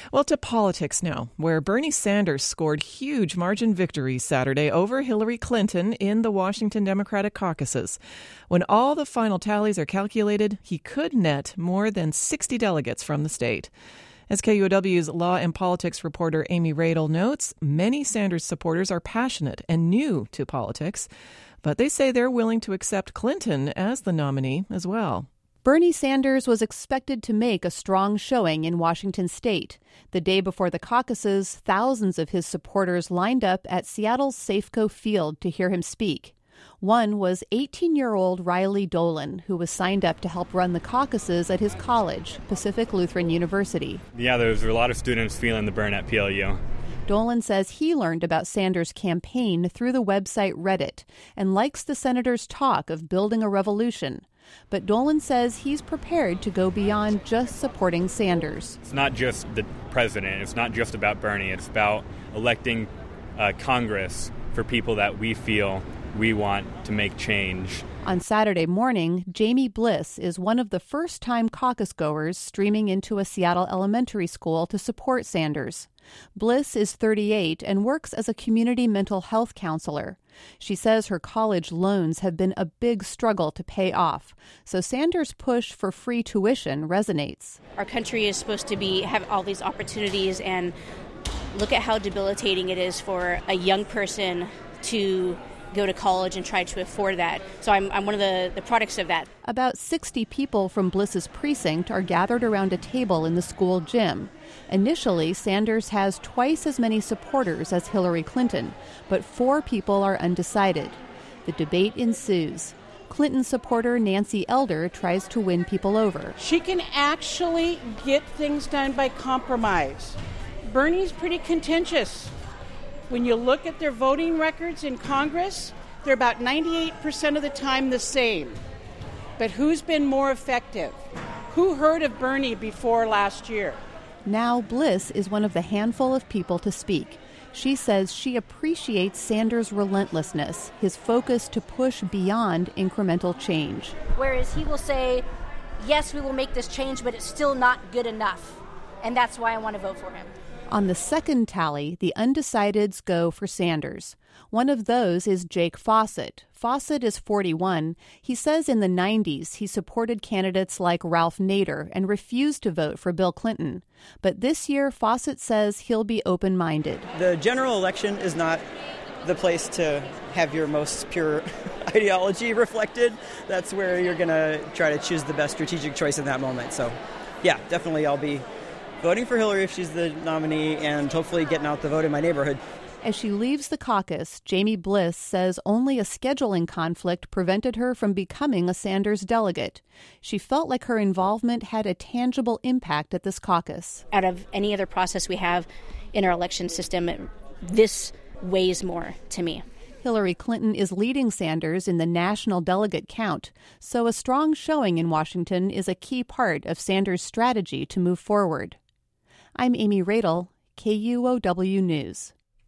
Well, to politics now, where Bernie Sanders scored huge margin victories Saturday over Hillary Clinton in the Washington Democratic caucuses. When all the final tallies are calculated, he could net more than 60 delegates from the state. As KUOW's law and politics reporter Amy Radel notes, many Sanders supporters are passionate and new to politics, but they say they're willing to accept Clinton as the nominee as well. Bernie Sanders was expected to make a strong showing in Washington state. The day before the caucuses, thousands of his supporters lined up at Seattle's Safeco Field to hear him speak. One was 18-year-old Riley Dolan, who was signed up to help run the caucuses at his college, Pacific Lutheran University. Yeah, there's a lot of students feeling the burn at PLU. Dolan says he learned about Sanders' campaign through the website Reddit and likes the senator's talk of building a revolution. But Dolan says he's prepared to go beyond just supporting Sanders. It's not just the president. It's not just about Bernie. It's about electing Congress for people that we feel we want to make change. On Saturday morning, Jamie Bliss is one of the first-time caucus goers streaming into a Seattle elementary school to support Sanders. Bliss is 38 and works as a community mental health counselor. She says her college loans have been a big struggle to pay off, so Sanders' push for free tuition resonates. Our country is supposed to have all these opportunities, and look at how debilitating it is for a young person to go to college and try to afford that. So I'm one of the products of that. About 60 people from Bliss's precinct are gathered around a table in the school gym. Initially, Sanders has twice as many supporters as Hillary Clinton, but 4 people are undecided. The debate ensues. Clinton supporter Nancy Elder tries to win people over. She can actually get things done by compromise. Bernie's pretty contentious. When you look at their voting records in Congress, they're about 98% of the time the same. But who's been more effective? Who heard of Bernie before last year? Now Bliss is one of the handful of people to speak. She says she appreciates Sanders' relentlessness, his focus to push beyond incremental change. Whereas he will say, yes, we will make this change, but it's still not good enough. And that's why I want to vote for him. On the second tally, the undecideds go for Sanders. One of those is Jake Fawcett. Fawcett is 41. He says in the 90s he supported candidates like Ralph Nader and refused to vote for Bill Clinton. But this year, Fawcett says he'll be open-minded. The general election is not the place to have your most pure ideology reflected. That's where you're going to try to choose the best strategic choice in that moment. So, yeah, definitely I'll be voting for Hillary if she's the nominee and hopefully getting out the vote in my neighborhood. As she leaves the caucus, Jamie Bliss says only a scheduling conflict prevented her from becoming a Sanders delegate. She felt like her involvement had a tangible impact at this caucus. Out of any other process we have in our election system, this weighs more to me. Hillary Clinton is leading Sanders in the national delegate count, so a strong showing in Washington is a key part of Sanders' strategy to move forward. I'm Amy Radel, KUOW News.